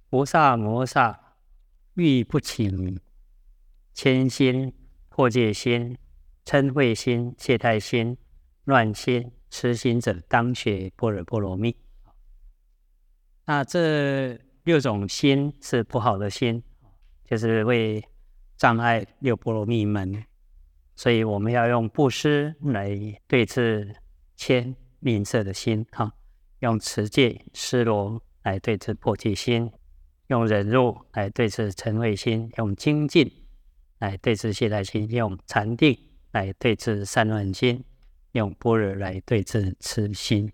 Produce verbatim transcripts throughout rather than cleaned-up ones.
菩萨摩萨欲不起谦心、破戒心、嗔恚心、懈怠心、乱心、痴心者，当学般若波罗蜜。那这六种心是不好的心，就是会障碍六波罗蜜门，所以我们要用布施来对治谦吝啬的心，哈，用持戒施罗来对治破戒心，用忍辱来对治嗔恚心，用精进来对治懈怠心，用禅定来对治散乱心，用般若来对治痴心。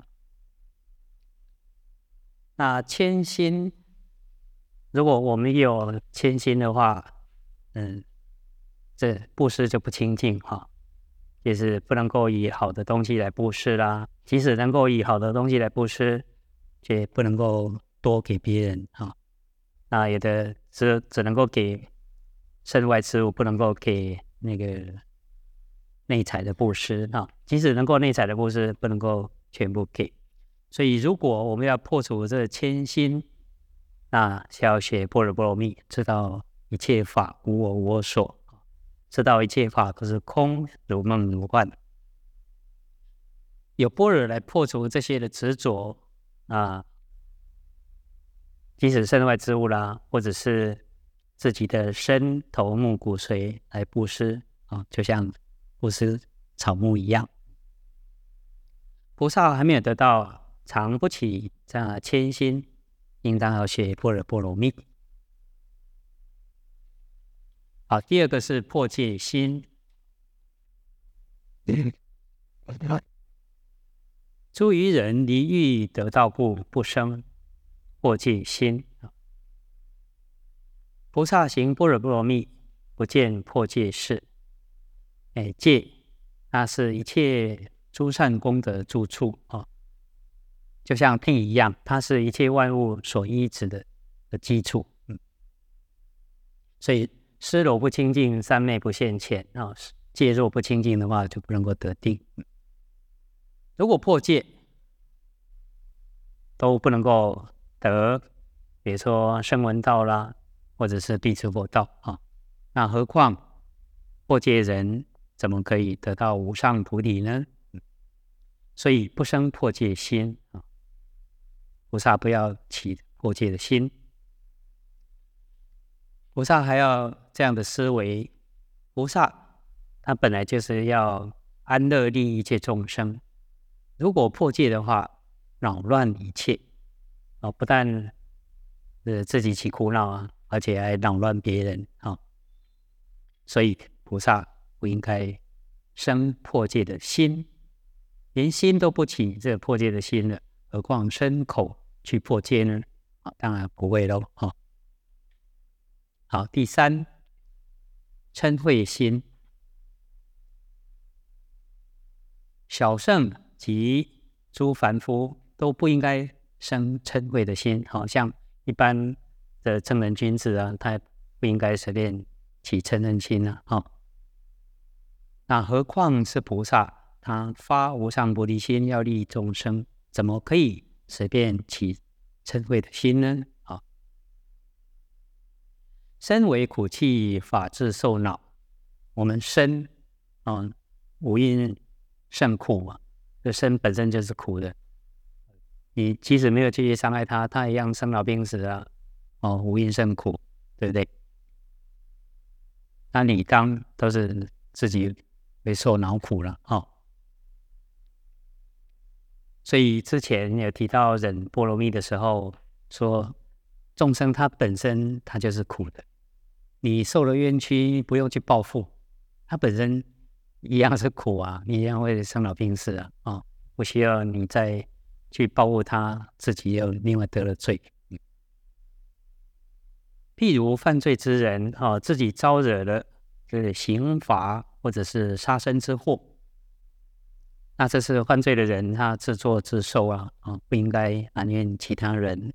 那谦心，如果我们有谦心的话，嗯，这布施就不清净哈，就是不能够以好的东西来布施啦。即使能够以好的东西来布施，却不能够多给别人哈。那有的只只能够给身外之物，不能够给那个内财的布施啊。即使能够内财的布施，不能够全部给。所以，如果我们要破除这谦心，那是要学般若波罗蜜，知道一切法无我无我所，知道一切法都是空，如梦如幻。有般若来破除这些的执着啊，即使身外之物啦，或者是自己的身头目骨髓来布施啊，就像布施草木一样。菩萨还没有得到常不起这样的谦心，应当要学般若波罗蜜。好，第二个是破戒心。诸愚人离欲得道故，不生破戒心。菩萨行般若波罗蜜，不见破戒事。哎，戒，那是一切诸善功德住处啊。就像地一样，它是一切万物所依止 的, 的基础。嗯，所以施罗不清净，三昧不现前啊。戒若不清净的话，就不能够得定。嗯，如果破戒都不能够得，比如说声闻道啦，或者是辟支佛道啊，那何况破戒人怎么可以得到无上菩提呢？嗯，所以不生破戒心啊。菩萨不要起破戒的心，菩萨还要这样的思维：菩萨他本来就是要安乐利益一切众生，如果破戒的话，扰乱一切啊，不但呃自己起苦恼啊，而且还扰乱别人啊。所以菩萨不应该生破戒的心，连心都不起这个破戒的心了，何况身口去破戒呢？啊，当然不会喽。哈，好，第三，嗔恚心。小圣及诸凡夫都不应该生嗔恚的心，好像一般的正人君子啊，他不应该随便起嗔恨心啊。哦，那何况是菩萨，他发无上菩提心，要利益众生，怎么可以随便起嗔恚的心呢？啊，身为苦气，法自受恼。我们身，嗯，五蕴甚苦嘛，这身本身就是苦的。你即使没有去伤害它，它一样生老病死啊。哦，五蕴甚苦，对不对？那你当都是自己会受恼苦了。哦，所以之前有提到忍波罗蜜的时候，说众生他本身他就是苦的，你受了冤屈不用去报复，他本身一样是苦啊，你一样会生老病死啊。哦，不需要你再去报复他，自己又另外得了罪。嗯，譬如犯罪之人，哦，自己招惹了这个刑罚或者是杀身之祸，那这是犯罪的人，他自作自受啊，哦，不应该埋怨其他人。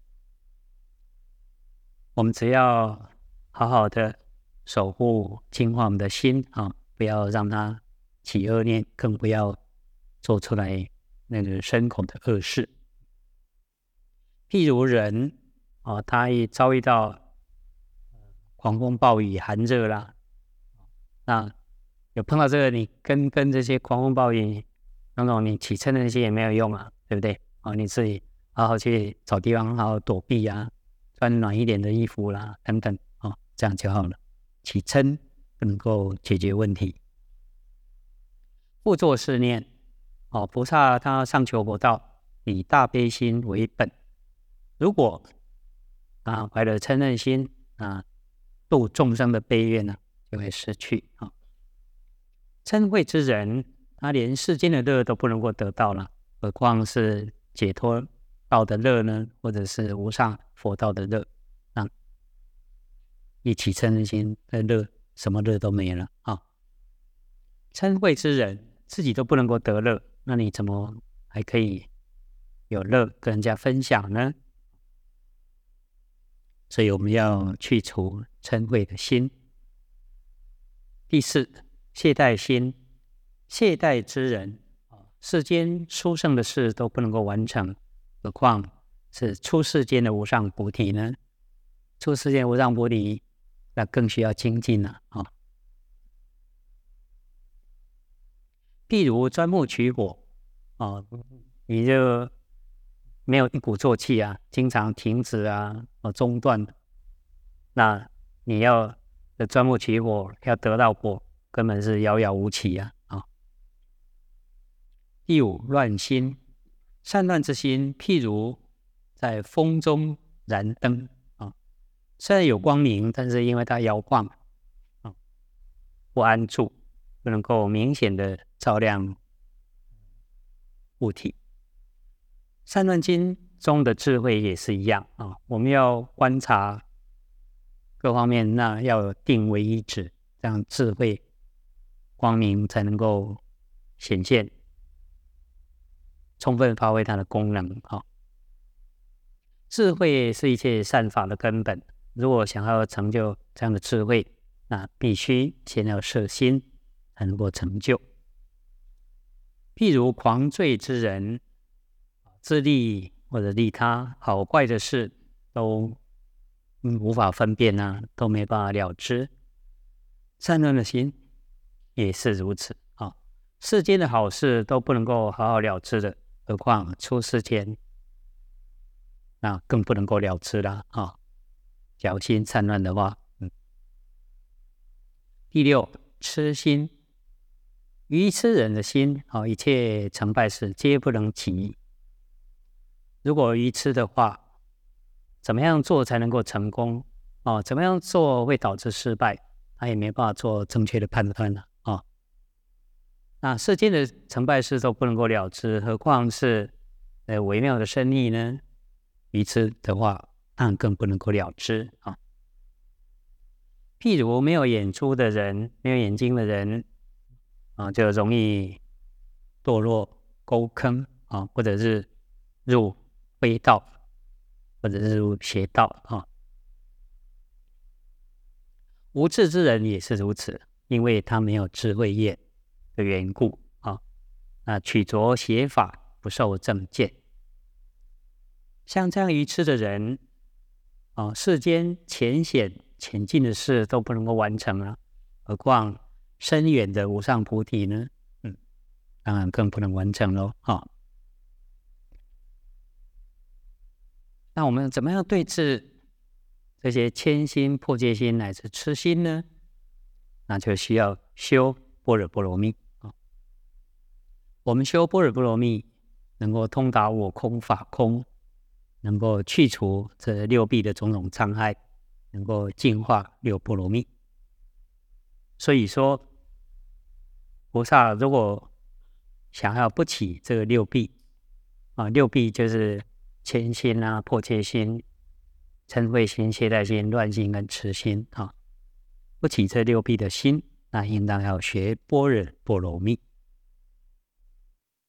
我们只要好好的守护净化我们的心啊，不要让它起恶念，更不要做出来那个身口的恶事。譬如人哦，他一遭遇到狂风暴雨、寒热啦，那有碰到这个，你跟跟这些狂风暴雨那种你起撑的那些也没有用啊，对不对？哦，你自己好好去找地方好好躲避啊，穿暖一点的衣服啦，等等，哦，这样就好了。起撑能够解决问题。复作是念，哦，菩萨他上求佛道，以大悲心为本。如果啊怀了嗔恨心啊，度众生的悲愿呢，就会失去啊。嗔恚之人，他连世间的乐都不能够得到了，何况是解脱道的乐呢？或者是无上佛道的乐？啊，一起嗔恨心的乐，什么乐都没了啊！嗔恚之人自己都不能够得乐，那你怎么还可以有乐跟人家分享呢？所以我们要去除嗔恚的心。第四，懈怠心。懈怠之人，世间殊胜的事都不能够完成，何况是出世间的无上菩提呢？出世间无上菩提，那更需要精进了啊！譬如钻木取火，哦，你就没有一鼓作气啊，经常停止啊，哦，中断，那你要钻木取火，要得到火，根本是遥遥无期啊！啊，第五，乱心。散乱之心，譬如在风中燃灯啊，虽然有光明，但是因为它摇晃啊，不安住，不能够明显的照亮物体。散乱心中的智慧也是一样啊，我们要观察各方面，那要有定为一指，这样智慧光明才能够显现，充分发挥它的功能啊。智慧是一切善法的根本，如果想要成就这样的智慧，那必须先要摄心才能够成就。譬如狂醉之人，自利或者利他，好坏的事都、嗯、无法分辨啊，都没办法了知。散乱的心也是如此啊，世间的好事都不能够好好了知的，何况出世间，那更不能够了知了啊！假如心散乱的话，嗯。第六，痴心。愚痴人的心啊，一切成败事皆不能及。如果愚痴的话，怎么样做才能够成功？哦，怎么样做会导致失败？他也没办法做正确的判断了啊、哦。那世间的成败事都不能够了知，何况是呃微妙的深意呢？愚痴的话，当然更不能够了知啊、哦。譬如没有眼珠的人，没有眼睛的人啊，就容易堕落沟坑啊，或者是入非道，或者是入邪道啊。无智之人也是如此，因为他没有智慧业的缘故啊，那取着邪法，不受正见。像这样愚痴的人啊，世间浅显浅近的事都不能够完成了，何况深远的无上菩提呢？嗯，当然更不能完成喽啊。那我们怎么样对治这些谦心、破戒心乃至痴心呢？那就需要修般若波罗蜜啊。我们修般若波罗蜜，能够通达我空法空，能够去除这六弊的种种障碍，能够净化六波罗蜜。所以说，菩萨如果想要不起这个六弊啊，六弊就是谦心啊、破戒心、嗔恚心、懈怠心、乱心跟痴心啊，不起这六弊的心，那应当要学般若波罗蜜。